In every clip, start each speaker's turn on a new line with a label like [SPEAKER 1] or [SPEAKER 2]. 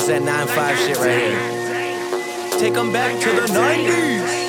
[SPEAKER 1] This that 9-5 shit right here. Take them back to the 90s.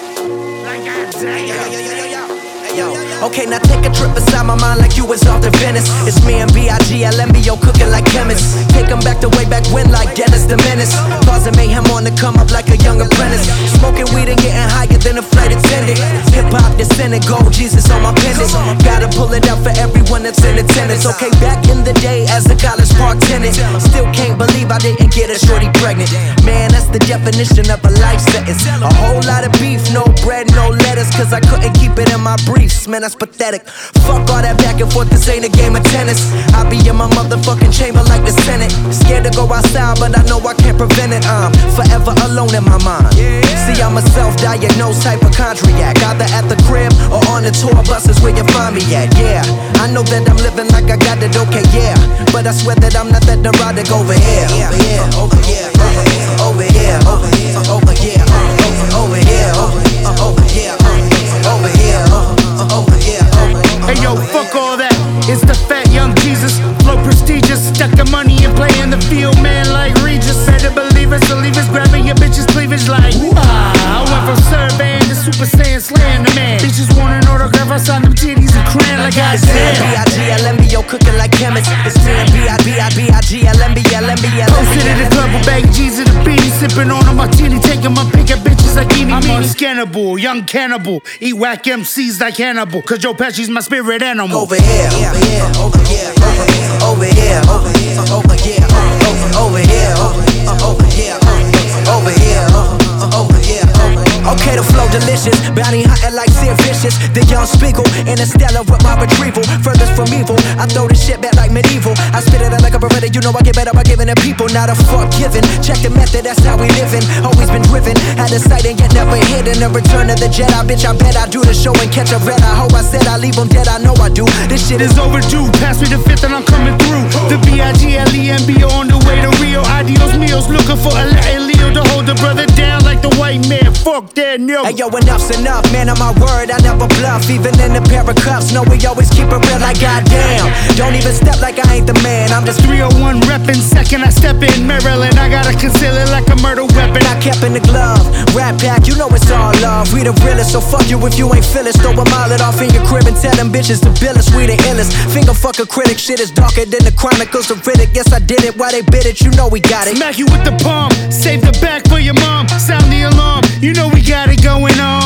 [SPEAKER 1] Okay, now take a trip inside my mind like you was off to Venice. It's me and B.I.G. LMBO cooking like chemists. Take them back to way back when like Dennis the Menace. Causing mayhem on the come up like a young apprentice. Smoking weed and getting higher than a flight attendant. Hip-hop descendant, gold Jesus on my pendant. Gotta pull it out for everyone that's in attendance. Okay, back in the day as a college park tenant. Still can't believe I didn't get a shorty pregnant. Man, that's the definition of a life sentence. A whole lot of beef, no bread, no lettuce. Cause I couldn't keep it in my briefs, man, that's pathetic. Fuck all that back and forth, this ain't a game of tennis. I be in my motherfucking chamber like the Senate. Scared to go outside, but I know I can't prevent it. I'm forever alone in my mind. See, I'm a self-diagnosed hypochondriac. Either at the crib or on the tour buses where you find me at. Yeah, I know that I'm living like I got it okay, yeah. But I swear that I'm not that neurotic over here. Over here, over here, over here, over here, over here, over here, over here, over here, over here.
[SPEAKER 2] Hey yo, fuck all that. It's the fat young Jesus, flow prestigious. Stuck the money and play in the field, man, like Regis. Better believe it, so leave us grabbing your bitch's cleavage like I went from surveying to Super Saiyan slaying the man. Bitches want an autograph, I sign them titties and crayon like I said.
[SPEAKER 1] B.I.G. LMBO cooking like chemists. It's me and B.I.G. LMBO.
[SPEAKER 2] Posted in the club with baggy G's and a beanie, sipping on a martini, taking my pick at bitches like eeny meeny. I'm unscannable, young cannibal, eat whack MCs like Hannibal. Cause Joe Pesci's my spirit animal.
[SPEAKER 1] Over here, over here, over here, over here, over here, over here, over here, over here, over here, over here. Okay, the flow delicious, bounty hunting like Sid Vicious. The young Spiegel, Interstellar with my retrieval. Furthest from evil, I throw this shit back like medieval. I spit it out like a Beretta, you know I get better by giving it people. Not a fuck given, check the method, that's how we living. Always been driven, had a sight and yet never hidden. The return of the Jedi, bitch, I bet I do the show and catch a red. I hope I said I leave them dead, I know I do. This shit is
[SPEAKER 2] overdue, pass me the fifth and I'm coming through. The B.I.G. LEMBO on the way to Rio. Adios meals, looking for a Latin Leo to hold the brother down like the white man. Fuck that, no.
[SPEAKER 1] Hey yo, enough's enough, man, on my word, I never bluff. Even in a pair of cuffs, no, we always keep it real like goddamn. Don't even step like I ain't the man, I'm just
[SPEAKER 2] 301 reppin'. Second I step in Maryland, I gotta conceal it like a murder weapon.
[SPEAKER 1] I kept in the glove, rap pack, you know it's all love. We the realest, so fuck you if you ain't feel it. Throw a mile it off in your crib and tell them bitches to bill us. We the illest, finger fuck a critic. Shit is darker than the Chronicles of Riddick. Yes, I did it, why they bit it, you know we got it.
[SPEAKER 2] Smack you with the palm, save the back for your mom. Sound the alarm, you know we got it going on.